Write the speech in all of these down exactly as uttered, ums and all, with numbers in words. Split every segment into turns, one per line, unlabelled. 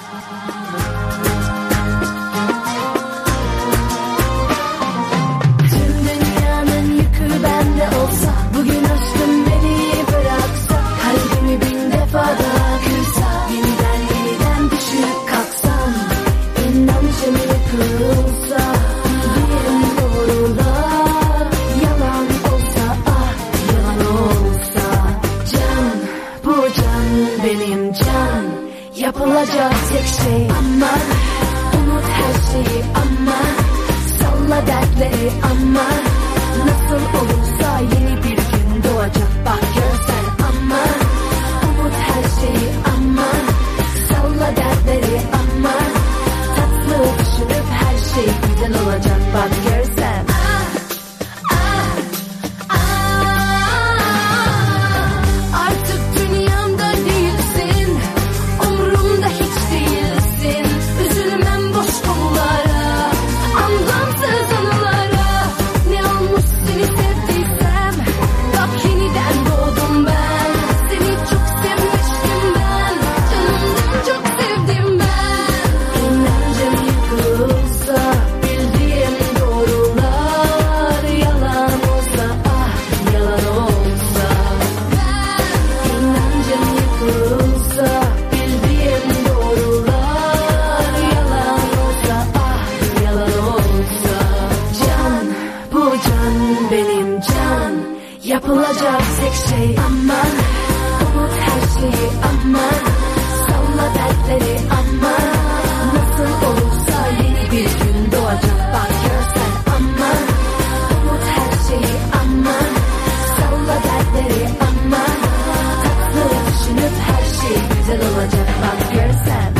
Tüm dünyanın yükü bende olsa, bugün aşkın beni bıraksa, kalbimi bin defa daha kırsa, yeniden yeniden düşüp kalksam, inancım yıkılsa, bildiğim doğrular yalan olsa, ah yalan olsa, can bu can benim can, yapılacak tek şey aman, unut her şeyi aman, salla dertleri aman, nasıl olursa yeni bir gün doğacak bak görsen aman, unut her şeyi aman, salla dertleri aman, tatlı düşünüp her şey güzel olacak bak görsen. Artık dünyamda değilsin, umurumda hiç değilsin, üzülmem boş konulara, anlamsız anılara, ne olmuş seni sevdiysem, bak yeniden doğdum ben, seni çok sevmiştim ben, canımdan çok sevdim ben, inancım yıkılsa, bildiğim doğrular yalan olsa, ah yalan olsa, inancım yıkılsa, bildiğim doğrular yalan olsa, ah yalan olsa, can bu can benim can, yapılacak tek şey aman, unut her şeyi aman, salla dertleri aman, nasıl olursa yeni bir gün doğacak bak görsen aman, unut her şeyi aman, salla dertleri aman, tatlı düşünüp her şey güzel olacak bak görsen.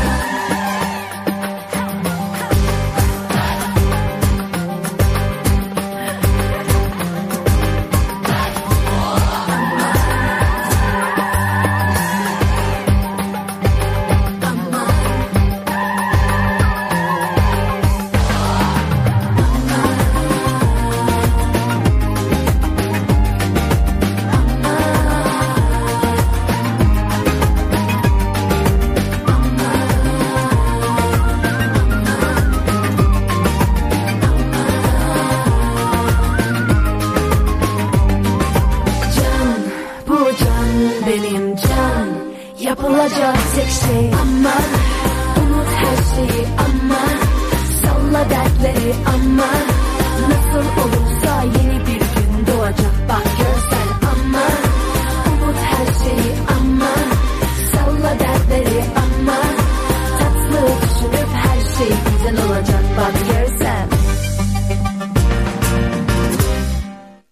Can bu can benim can, yapılacak tek şey aman, unut her şeyi aman, salla dertleri aman, nasıl olursa yeni bir gün doğacak bak görsen aman, unut her şeyi aman, salla dertleri aman, tatlı düşünüp her şey güzel olacak bak görsen.